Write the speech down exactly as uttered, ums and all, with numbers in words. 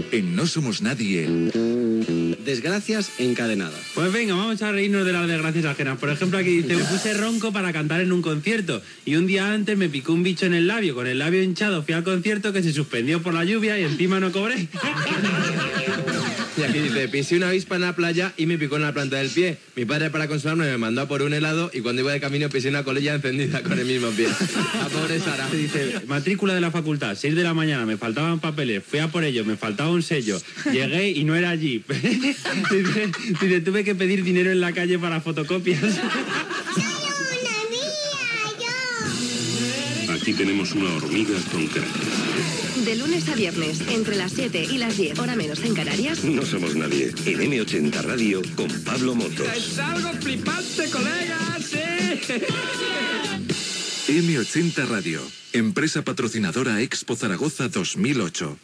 En No Somos Nadie. Desgracias encadenadas. Pues venga, vamos a reírnos de las desgracias ajenas. Por ejemplo, aquí dice, me puse ronco para cantar en un concierto y un día antes me picó un bicho en el labio. Con el labio hinchado fui al concierto que se suspendió por la lluvia y encima no cobré. Y aquí dice, pisé una avispa en la playa y me picó en la planta del pie. Mi padre, para consolarme, me mandó a por un helado y cuando iba de camino pisé una colilla encendida con el mismo pie. La pobre Sara. Dice, matrícula de la facultad, seis de la mañana, me faltaban papeles, fui a por ellos, me faltaba un sello, llegué y no era allí. dice, dice, tuve que pedir dinero en la calle para fotocopias. Aquí tenemos una hormiga con carácter. De lunes a viernes, entre las siete y las diez, hora menos en Canarias. No Somos Nadie, en eme ochenta Radio, con Pablo Motos. ¡Es algo flipante, colegas! ¡Sí! eme ochenta Radio, empresa patrocinadora Expo Zaragoza dos mil ocho.